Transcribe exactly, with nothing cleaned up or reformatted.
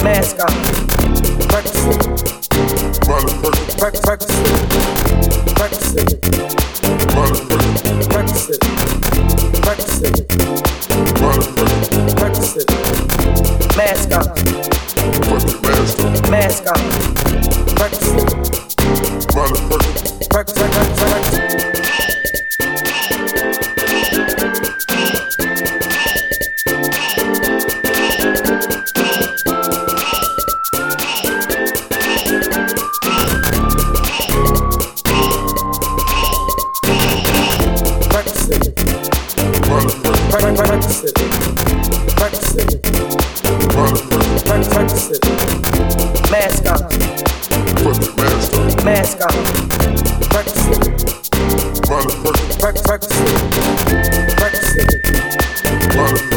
Mask on. Practice it. Practice it. Practice it. Practice it. Practice it. Practice it. Mask on. Mask on. Practice it. Practice, practice, practice. Practice it. Practice it. Practice it. Mask on. Mask on. Practice it. Practice it. Practice it.